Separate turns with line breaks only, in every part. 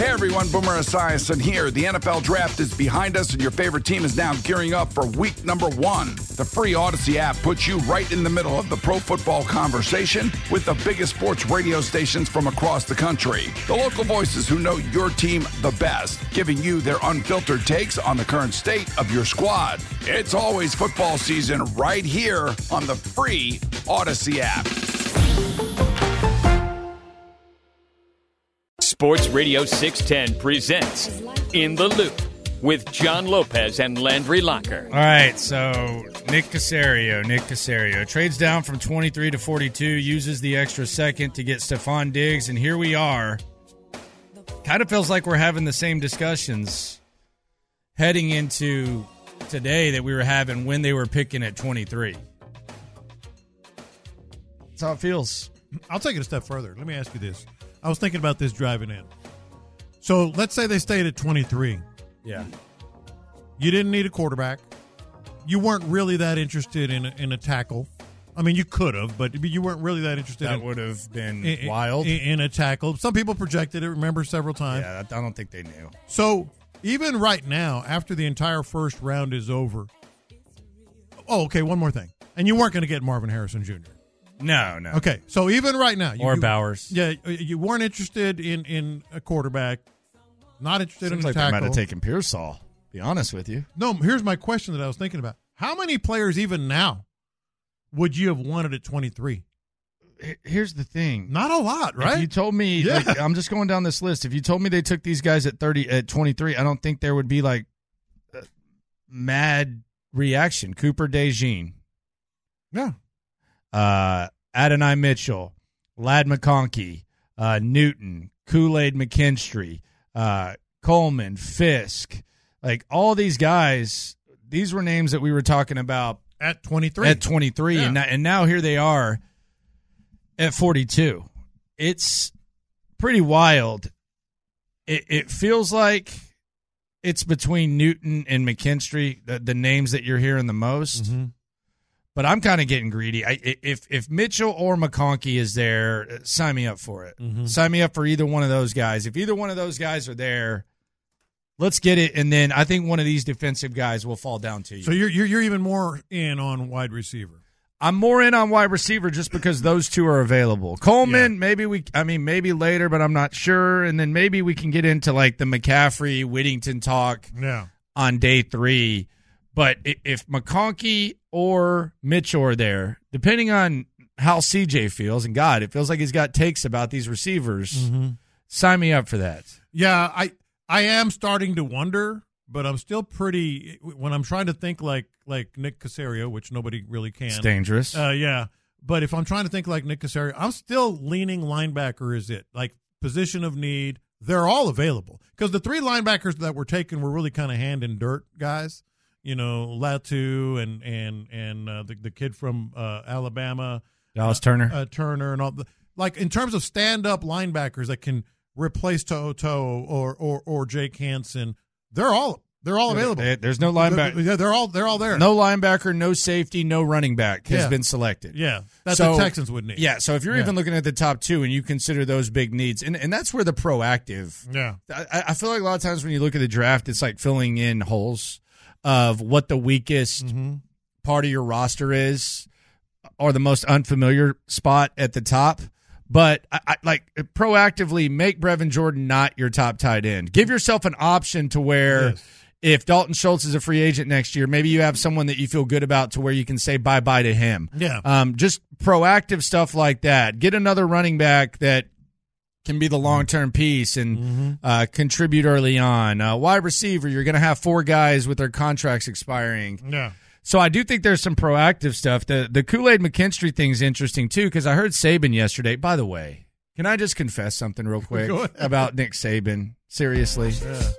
Hey everyone, Boomer Esiason here. The NFL Draft is behind us and your favorite team is now gearing up for week number 1. The free Odyssey app puts you right in the middle of the pro football conversation with the biggest sports radio stations from across the country. The local voices who know your team the best, giving you their unfiltered takes on the current state of your squad. It's always football season right here on the free Odyssey app.
Sports Radio 610 presents In the Loop with John Lopez and Landry Locker.
All right, so Nick Caserio trades down from 23 to 42, uses the extra second to get Stephon Diggs, and here we are. Kind of feels like we're having the same discussions heading into today that we were having when they were picking at 23. That's how it feels.
I'll take it a step further. Let me ask you this. I was thinking about this driving in. So let's say they stayed at 23.
Yeah.
You didn't need a quarterback. You weren't really that interested in a tackle. I mean, you could have, but you weren't really that interested.
That would have been wild.
In a tackle. Some people projected it, remember, several times.
Yeah, I don't think they knew.
So even right now, after the entire first round is over. Oh, okay, one more thing. And you weren't going to get Marvin Harrison Jr.
No.
Okay, so even right now.
Bowers.
Yeah, you weren't interested in a quarterback, not interested
Seems
in a
like
tackle.
they might have taken Pearsall, be honest with you.
No, here's my question that I was thinking about. How many players even now would you have wanted at 23?
Here's the thing.
Not a lot, right?
If you told me, I'm just going down this list. If you told me they took these guys at 23, I don't think there would be like mad reaction. Cooper DeJean.
Yeah.
Adonai Mitchell, Ladd McConkey, Newton, Kool-Aid McKinstry, Coleman, Fisk, like all these guys, these were names that we were talking about
at 23.
Yeah. And now here they are at 42. It's pretty wild. It feels like it's between Newton and McKinstry, the names that you're hearing the most.
Mm-hmm.
But I'm kind of getting greedy. If Mitchell or McConkey is there, sign me up for it.
Mm-hmm.
Sign me up for either one of those guys. If either one of those guys are there, let's get it. And then I think one of these defensive guys will fall down to you.
So you're even more in on wide receiver.
I'm more in on wide receiver just because those two are available. Coleman, maybe later, but I'm not sure. And then maybe we can get into like the McCaffrey, Whittington talk on day 3. But if McConkey or Mitchell are there, depending on how CJ feels, and God, it feels like he's got takes about these receivers, sign me up for that.
Yeah, I am starting to wonder, but I'm still pretty – when I'm trying to think like Nick Caserio, which nobody really can.
It's dangerous.
Yeah, but if I'm trying to think like Nick Caserio, I'm still leaning linebacker is it. Like position of need, they're all available. Because the 3 linebackers that were taken were really kind of hand in dirt guys. You know, Latu and the kid from Alabama,
Dallas Turner,
Turner, and all. Like in terms of stand-up linebackers that can replace To'o or Jake Hansen, they're all available.
There's no linebacker.
They're all there.
No linebacker, no safety, no running back has been selected.
Yeah, that's what the Texans would need.
Yeah, so if you're even looking at the top 2 and you consider those big needs, and that's where the proactive.
Yeah,
I feel like a lot of times when you look at the draft, it's like filling in holes of what the weakest part of your roster is or the most unfamiliar spot at the top. But I like proactively make Brevin Jordan not your top tight end. Give yourself an option to where if Dalton Schultz is a free agent next year, maybe you have someone that you feel good about to where you can say bye-bye to him.
Yeah.
Just proactive stuff like that. Get another running back that can be the long-term piece and contribute early on. Wide receiver, you're going to have 4 guys with their contracts expiring.
Yeah.
So I do think there's some proactive stuff. The Kool-Aid McKinstry thing's interesting, too, because I heard Saban yesterday. By the way, can I just confess something real quick about Nick Saban? Seriously.
Yeah.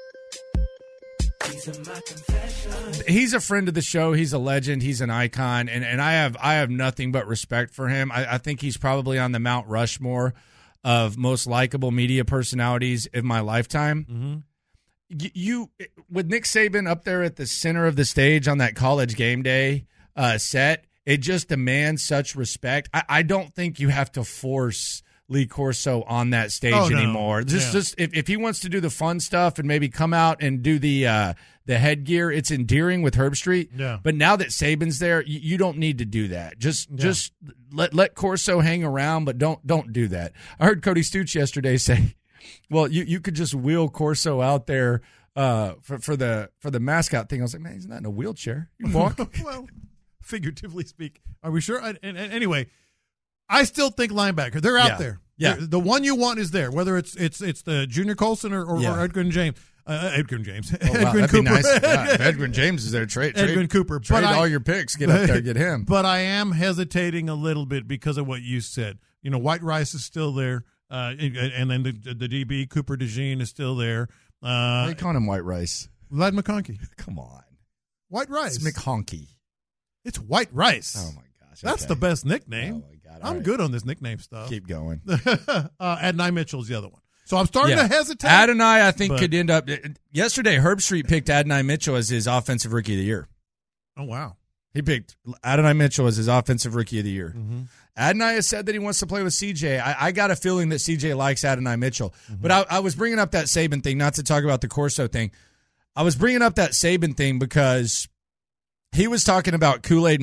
He's a friend of the show. He's a legend. He's an icon, and I have nothing but respect for him. I think he's probably on the Mount Rushmore of most likable media personalities of my lifetime. You with Nick Saban up there at the center of the stage on that College Game Day set, it just demands such respect. I don't think you have to force Lee Corso on that stage
Oh, no.
anymore. Just if he wants to do the fun stuff and maybe come out and do the headgear, it's endearing with Herb Street.
Yeah.
But now that Saban's there, you don't need to do that. Just let Corso hang around, but don't do that. I heard Cody Stooch yesterday say, well, you could just wheel Corso out there for the mascot thing. I was like, man, he's not in a wheelchair. You can walk.
Well, figuratively speak. Are we sure? And anyway, I still think linebacker. They're out there.
Yeah.
The one you want is there, whether it's the Junior Colson or Edgren James. Edgren James.
Oh, wow,
Edgren
that'd
Cooper.
be nice. Yeah, if Edgren James is there. Trade
Edgren Cooper.
Trade all your picks. Get up there, get him.
But I am hesitating a little bit because of what you said. White Rice is still there, and then the DB Cooper DeJean is still there.
Why are you calling him White Rice?
Vlad McConkey.
Come on.
White Rice.
It's McConkey.
It's White Rice.
Oh, my gosh.
That's
okay.
the best nickname.
Oh, my God.
I'm good on this nickname stuff.
Keep going.
Adonai Mitchell's the other one. So I'm starting to hesitate.
Adonai, I think, could end up. Yesterday, Herb Street picked Adonai Mitchell as his offensive rookie of the year.
Oh, wow.
He picked Adonai Mitchell as his offensive rookie of the year.
Mm-hmm.
Adonai has said that he wants to play with CJ. I got a feeling that CJ likes Adonai Mitchell. Mm-hmm. But I was bringing up that Saban thing, not to talk about the Corso thing. I was bringing up that Saban thing because he was talking about Kool-Aid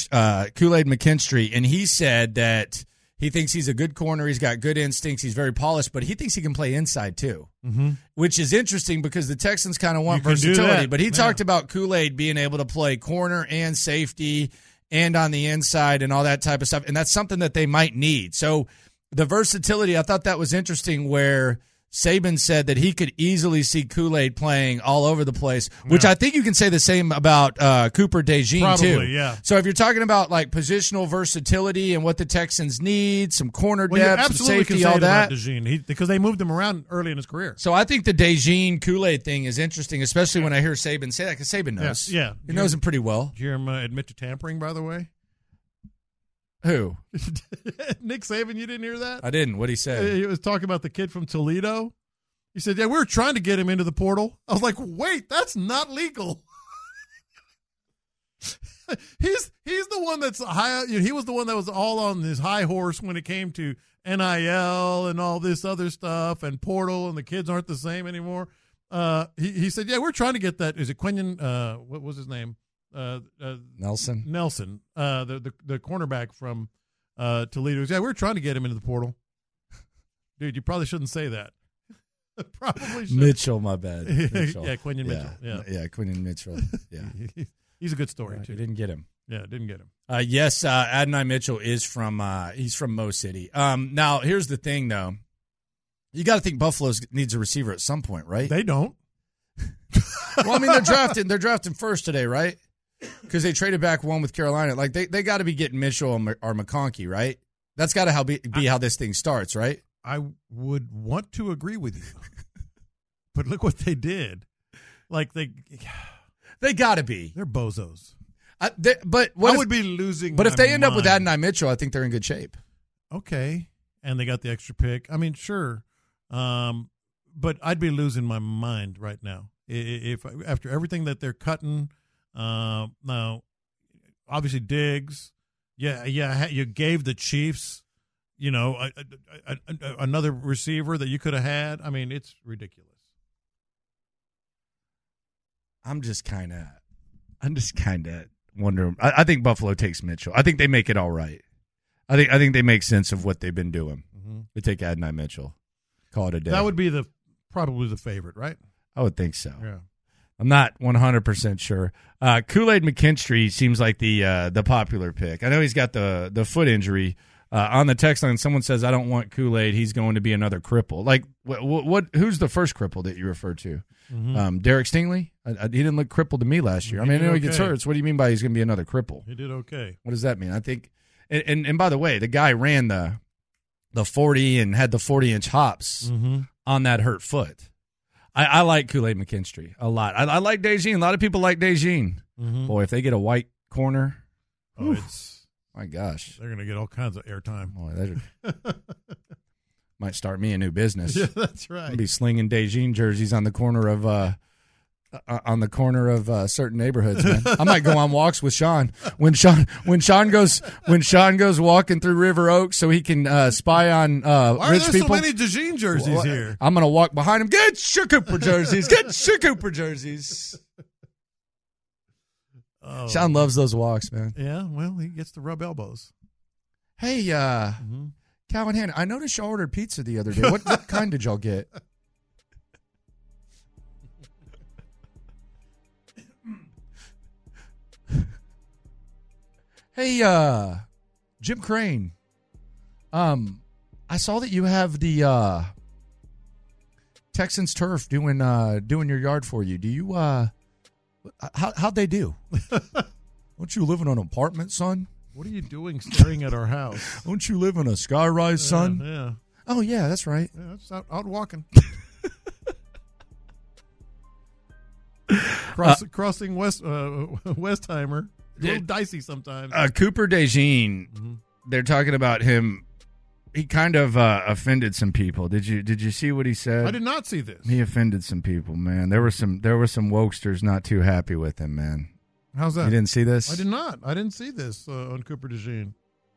McKinstry, and he said that he thinks he's a good corner. He's got good instincts. He's very polished, but he thinks he can play inside too, which is interesting because the Texans kind of want versatility. But he talked about Kool-Aid being able to play corner and safety and on the inside and all that type of stuff, and that's something that they might need. So the versatility, I thought that was interesting where Saban said that he could easily see Kool-Aid playing all over the place, which I think you can say the same about Cooper DeJean too.
Yeah.
So if you're talking about like positional versatility and what the Texans need, some corner depth, some safety, all that.
About DeJean, because they moved him around early in his career.
So I think the DeJean Kool-Aid thing is interesting, especially when I hear Saban say that, because Saban knows.
Yeah.
He knows him pretty well.
Did you hear him admit to tampering, by the way?
Who?
Nick Saban, you didn't hear that?
I didn't. What'd he say?
He was talking about the kid from Toledo. He said, yeah, we were trying to get him into the portal. I was like, wait, that's not legal. He's the one that's high. He was the one that was all on his high horse when it came to NIL and all this other stuff and portal, and the kids aren't the same anymore. He said, yeah, we're trying to get that. Is it Quinion? What was his name?
Nelson,
the cornerback from Toledo. Yeah, we're trying to get him into the portal. Dude, you probably shouldn't say that. Probably should.
Mitchell, my bad. Mitchell.
Yeah, Quinion Mitchell.
Yeah, Quinion Mitchell. Yeah,
he's a good story too.
You didn't get him.
Yeah, didn't get him.
Yes, Adonai Mitchell is from he's from Mo City. Now here's the thing though, you got to think Buffalo needs a receiver at some point, right?
They don't.
Well, I mean they're drafting first today, right? Because they traded back one with Carolina. Like they got to be getting Mitchell or McConkey, right? That's got to be how this thing starts, right?
I would want to agree with you, but look what they did. Like they
got to be.
They're bozos.
But
I would be losing.
But if they end
mind.
up with Adonai Mitchell, I think they're in good shape.
Okay, and they got the extra pick. I mean, sure, but I'd be losing my mind right now if after everything that they're cutting. Now, obviously Diggs. Yeah. You gave the Chiefs, another receiver that you could have had. I mean, it's ridiculous.
I'm just kind of wondering. I think Buffalo takes Mitchell. I think they make it all right. I think they make sense of what they've been doing. Mm-hmm. They take Adonai Mitchell. Call it a day.
That would be probably the favorite, right?
I would think so.
Yeah.
I'm not 100% sure. Kool-Aid McKinstry seems like the popular pick. I know he's got the foot injury. On the text line, someone says, I don't want Kool-Aid. He's going to be another cripple. Like, what? Who's the first cripple that you referred to? Mm-hmm. Derek Stingley? He didn't look crippled to me last year. I know he gets hurt. So what do you mean by he's going to be another cripple?
He did okay.
What does that mean? I think, and by the way, the guy ran the 40 and had the 40-inch hops on that hurt foot. I like Kool-Aid McKinstry a lot. I like DeJean. A lot of people like DeJean. Mm-hmm. Boy, if they get a white corner, my gosh,
they're going to get all kinds of airtime.
Boy, might start me a new business.
Yeah, that's right.
I'll be slinging DeJean jerseys on the corner of on the corner of certain neighborhoods, man. I might go on walks with Sean when Sean goes walking through River Oaks so he can spy on
Why
rich
are there
people.
so many DeJean jerseys here?
I'm gonna walk behind him. Get your Cooper jerseys. Get your Cooper jerseys.
Oh.
Sean loves those walks, man.
Yeah, well, he gets to rub elbows.
Hey, Calvin Hanna, I noticed y'all ordered pizza the other day. What kind did y'all get? Hey, Jim Crane. I saw that you have the Texans turf doing your yard for you. Do you how'd they do? Don't you live in an apartment, son?
What are you doing staring at our house?
Don't you live in a skyrise, son?
Yeah.
Oh yeah, that's right.
Yeah, that's out walking. Crossing Westheimer. A little dicey sometimes.
Cooper DeJean, they're talking about him. He kind of offended some people. Did you see what he said?
I did not see this.
He offended some people, man. There were some wokesters not too happy with him, man.
How's that?
You didn't see this?
I did not. I didn't see this on Cooper DeJean.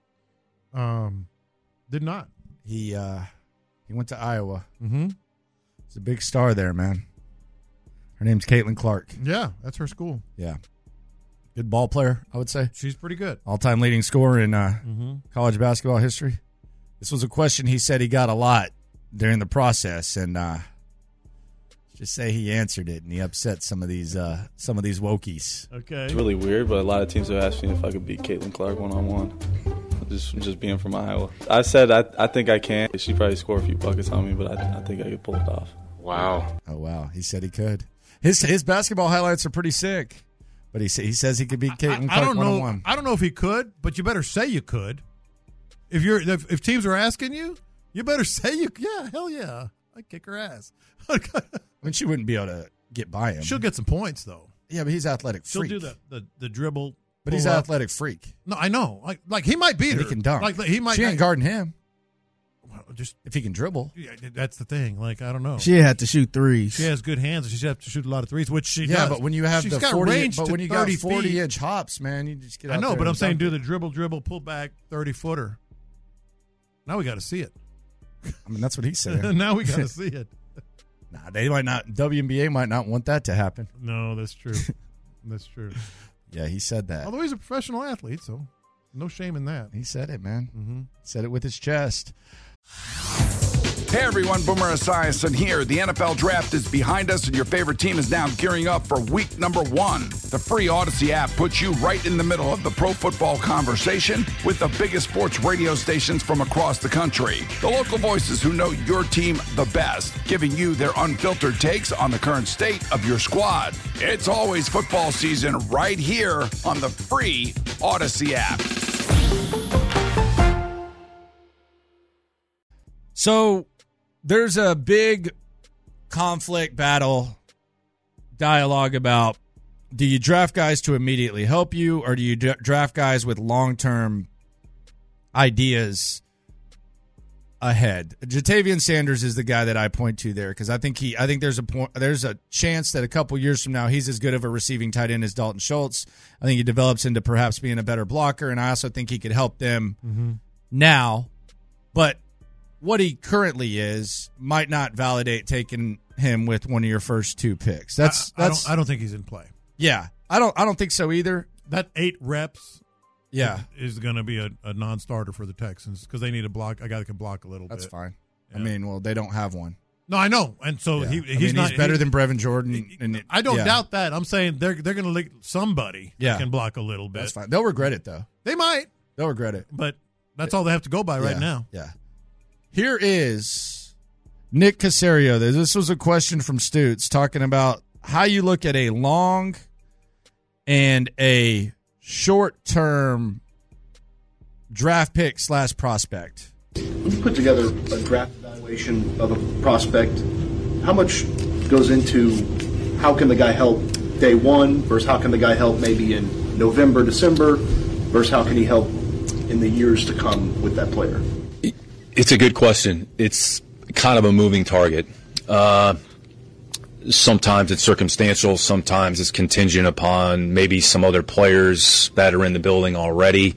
Did not.
He went to Iowa.
Mm-hmm.
He's a big star there, man. Her name's Caitlin Clark.
Yeah, that's her school.
Yeah. Good ball player, I would say.
She's pretty good.
All-time leading scorer in college basketball history. This was a question he said he got a lot during the process, and just say he answered it, and he upset some of these wokies.
Okay.
It's really weird, but a lot of teams have asked me if I could beat Caitlin Clark one-on-one. Just being from Iowa. I said I think I can. She probably score a few buckets on me, but I think I could pull it off.
Wow.
Oh, wow. He said he could. His basketball highlights are pretty sick, but he says he could beat Caitlin Clark one-on-one.
I don't know if he could, but you better say you could. If teams are asking you, you better say yeah, hell yeah. I'd kick her ass.
I mean, she wouldn't be able to get by him.
She'll get some points, though.
Yeah, but he's athletic freak.
She'll do the dribble.
But he's an athletic freak.
No, I know. Like he might beat her.
He can dunk.
Like he might.
She ain't guarding him.
Well, just
if he can dribble.
Yeah, that's the thing. Like, I don't know.
She had to shoot threes.
She has good hands, and she should have to shoot a lot of threes, which she does.
Yeah, but when you have
She's
the
got
40,
range
but
to
when you got
30
40-inch hops, man, you just get out
I know,
there
but I'm
and
saying
dunk
do
it.
the dribble, pull back, 30-footer. Now we got to see it.
I mean, that's what he's saying.
Now we got to see it.
Nah, they might not. WNBA might not want that to happen.
No, that's true. That's true.
Yeah, he said that.
Although he's a professional athlete, so no shame in that.
He said it, man.
Mm-hmm.
Said it with his chest.
Hey everyone, Boomer Esiason here. The NFL Draft is behind us and your favorite team is now gearing up for week number 1. The free Odyssey app puts you right in the middle of the pro football conversation with the biggest sports radio stations from across the country. The local voices who know your team the best, giving you their unfiltered takes on the current state of your squad. It's always football season right here on the free Odyssey app.
So there's a big conflict battle dialogue about, do you draft guys to immediately help you, or do you draft guys with long-term ideas ahead? Jatavian Sanders is the guy that I point to there, because I think there's a chance that a couple years from now he's as good of a receiving tight end as Dalton Schultz. I think he develops into perhaps being a better blocker, and I also think he could help them now. But what he currently is might not validate taking him with one of your first 2 picks. I
don't think he's in play.
Yeah, I don't think so either.
That 8 reps,
yeah,
is going to be a non-starter for the Texans because they need a guy that can block a little bit.
That's fine.
Yeah.
I mean, well, they don't have one.
No, I know, and so
Yeah.
he's
better than Brevin Jordan.
I don't doubt that. I'm saying they're going to lick somebody that can block a little bit.
That's fine. They'll regret it though.
They might.
They'll regret it.
But that's all they have to go by right now.
Yeah. Here is Nick Caserio. This was a question from Stutz talking about how you look at a long and a short-term draft pick / prospect.
When you put together a draft evaluation of a prospect, how much goes into how can the guy help day one versus how can the guy help maybe in November, December versus how can he help in the years to come with that player?
It's a good question. It's kind of a moving target. sometimes it's circumstantial, sometimes it's contingent upon maybe some other players that are in the building already.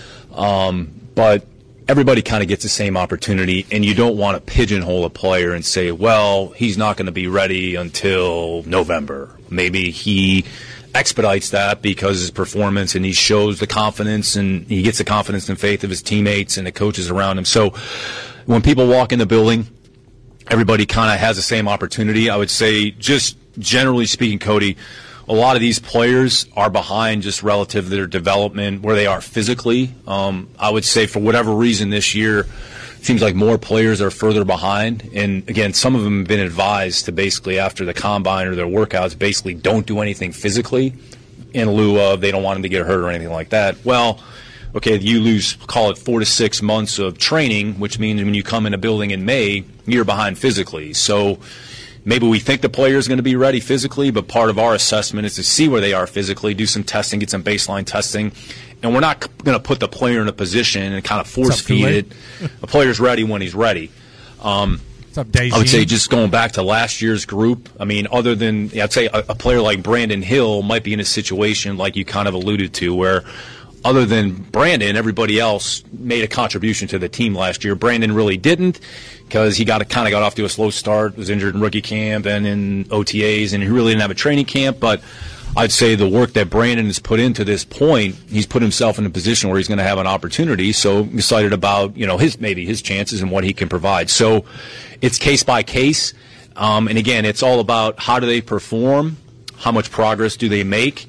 But everybody kind of gets the same opportunity, and you don't want to pigeonhole a player and say, well, he's not going to be ready until November. Maybe he expedites that because his performance, and he shows the confidence, and he gets the confidence and faith of his teammates and the coaches around him. So when people walk in the building, everybody kind of has the same opportunity. I would say, just generally speaking, Cody, a lot of these players are behind just relative to their development, where they are physically. I would say for whatever reason this year, it seems like more players are further behind. And, again, some of them have been advised to basically, after the combine or their workouts, basically don't do anything physically in lieu of they don't want them to get hurt or anything like that. Well, okay, you lose, call it 4 to 6 months of training, which means when you come in a building in May, you're behind physically. So maybe we think the player is going to be ready physically, but part of our assessment is to see where they are physically, do some testing, get some baseline testing. And we're not going to put the player in a position and kind of force feed it. The player's ready when he's ready.
What's up, Dave?
I would say, just going back to last year's group, I mean, other than, I'd say a player like Brandon Hill might be in a situation like you kind of alluded to, where other than Brandon, everybody else made a contribution to the team last year. Brandon really didn't, because he kind of got off to a slow start, was injured in rookie camp and in OTAs, and he really didn't have a training camp. But I'd say the work that Brandon has put into this point, he's put himself in a position where he's going to have an opportunity. So I'm excited about, his chances and what he can provide. So it's case by case. And again, it's all about how do they perform, how much progress do they make,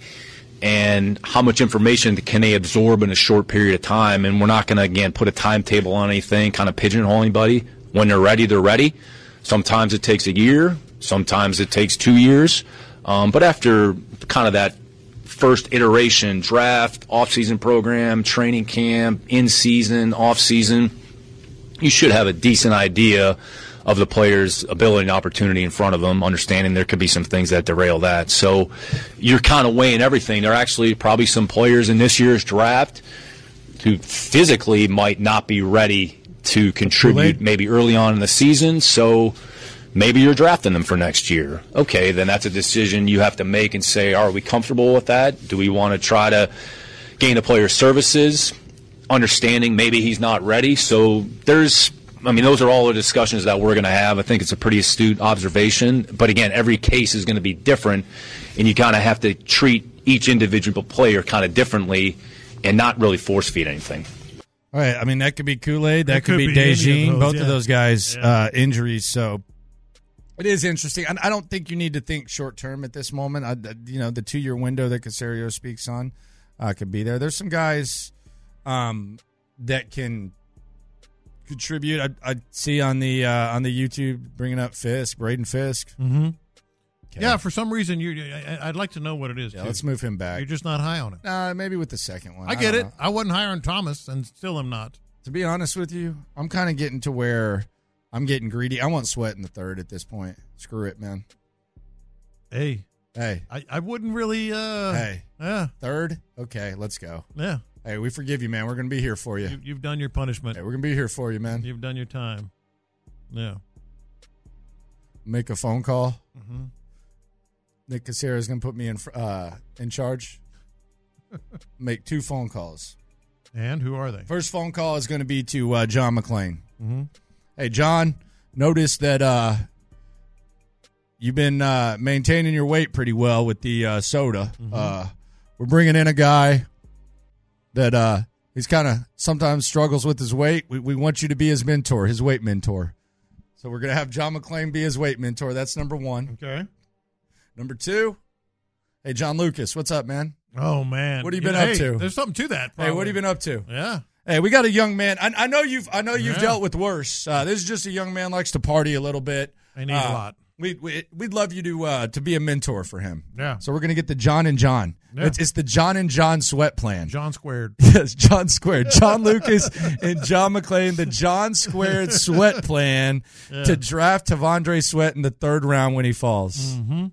and how much information can they absorb in a short period of time. And we're not going to, again, put a timetable on anything, kind of pigeonhole anybody. When they're ready, they're ready. Sometimes it takes a year. Sometimes it takes 2 years. But after kind of that first iteration, draft, off-season program, training camp, in-season, off-season, you should have a decent idea of the player's ability and opportunity in front of them, understanding there could be some things that derail that. So you're kind of weighing everything. There are actually probably some players in this year's draft who physically might not be ready to contribute maybe early on in the season, so maybe you're drafting them for next year. Okay, then that's a decision you have to make and say, are we comfortable with that? Do we want to try to gain the player's services, understanding maybe he's not ready? So those are all the discussions that we're going to have. I think it's a pretty astute observation. But, again, every case is going to be different, and you kind of have to treat each individual player kind of differently and not really force-feed anything.
All right, I mean, that could be Kool-Aid. That could be DeJean. Both of those guys, injuries. So it is interesting. I don't think you need to think short-term at this moment. The 2-year window that Caserio speaks on could be there. There's some guys that can contribute. I see on the YouTube bringing up Braden Fisk.
Mm-hmm. Okay. Yeah, for some reason I'd like to know what it is.
Yeah, let's move him back.
You're just not high on it.
Maybe with the second one.
I get it. I wasn't higher on Thomas, and still am not.
To be honest with you, I'm kind of getting to where I'm getting greedy. I want Sweat in the third at this point. Screw it, man.
Hey. I wouldn't really. Yeah.
Third. Okay, let's go.
Yeah.
Hey, we forgive you, man. We're going to be here for you.
You've done your punishment.
Hey, we're going to be here for you, man.
You've done your time. Yeah.
Make a phone call.
Mm-hmm.
Nick Caserio is going to put me in charge. Make 2 phone calls.
And who are they?
First phone call is going to be to John McClain.
Mm-hmm.
Hey, John, notice that you've been maintaining your weight pretty well with the soda.
Mm-hmm.
We're bringing in a guy that he's kind of sometimes struggles with his weight. We want you to be his mentor, his weight mentor. So we're going to have John McClain be his weight mentor. That's number 1.
Okay.
Number 2, hey, John Lucas, what's up, man?
Oh, man.
What have you been up to?
There's something to that. Probably.
Hey, what have you been up to?
Yeah.
Hey, we got a young man. I know you've dealt with worse. This is just a young man likes to party a little bit.
I need a lot.
We'd love you to be a mentor for him.
Yeah.
So we're gonna get the John and John. Yeah. It's the John and John Sweat plan.
John squared.
Yes, John squared. John Lucas and John McClain, the John squared Sweat plan to draft Tavondre Sweat in the 3rd round when he falls.
Mm-hmm.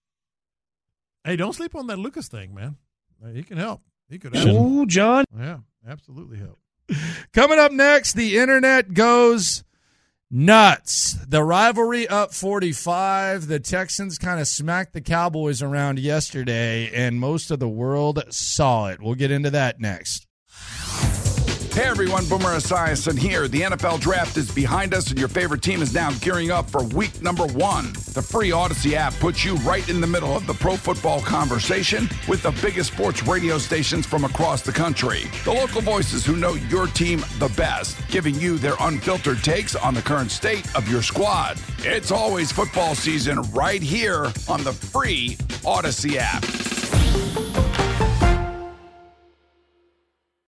Hey, don't sleep on that Lucas thing, man. He can help. He could help.
Oh, John.
Yeah, absolutely help.
Coming up next, the internet goes Nuts. The rivalry up 45. The Texans kind of smacked the Cowboys around yesterday, and most of the world saw it. We'll get into that next.
Hey everyone, Boomer Esiason here. The NFL Draft is behind us and your favorite team is now gearing up for week number 1. The free Odyssey app puts you right in the middle of the pro football conversation with the biggest sports radio stations from across the country. The local voices who know your team the best, giving you their unfiltered takes on the current state of your squad. It's always football season right here on the free Odyssey app.